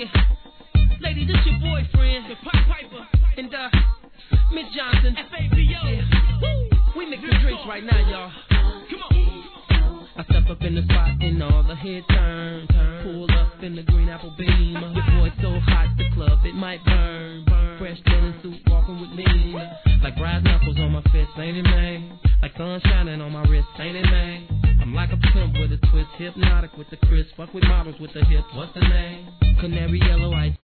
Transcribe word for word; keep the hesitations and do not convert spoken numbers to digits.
Hey, lady, this your boyfriend, the Pop Piper, and uh, Miss Johnson, F A B O. Yeah. We mixing drinks right now, y'all. Come on. I step up in the spot and all the head turn, turn. Pull up in the green apple beamer. Your boy so hot, the club it might burn, burn. Fresh linen suit, walking with me, like brass knuckles on my fist, ain't it, man? Like sun shining on my wrist, ain't it, man? I'm like a pimp with a twist, hypnotic with the crisp. Fuck with models with the hips, what's the name? Canary yellow ice.